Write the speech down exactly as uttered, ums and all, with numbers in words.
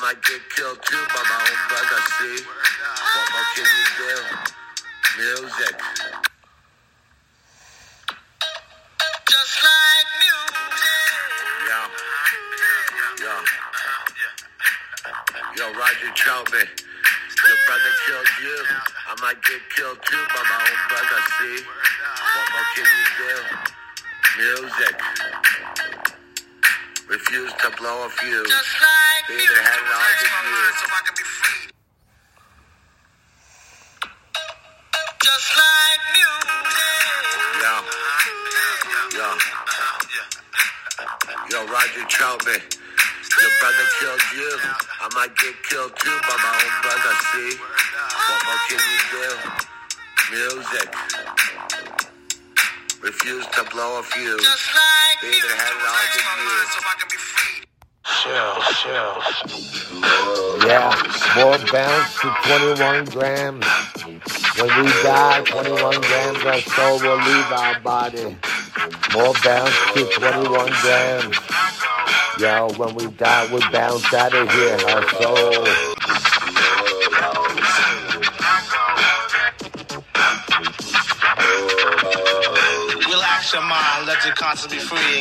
might get killed too by my own brother, see? What more can you do? Music. Just like music. Yo. Yo. Yo, Roger Troutman. Your brother killed you. I might get killed too by my own brother, see? What more can you do? Music. Refuse to blow a fuse. Just like they even had it all the years. So I can be free. Just like music. Yo. Yo. Yo, Roger Troutman. Your brother killed you. I might get killed too by my own brother, see? What more can you do? Music. Refuse to blow a fuse. Just like they even had it all the years. So I can be free. Chill, chill. Yeah, more bounce to twenty-one grams. When we die, twenty-one grams our soul will leave our body. More bounce to twenty-one grams. Yo, when we die, we bounce out of here, our soul. Relax your mind, let your conscience be free.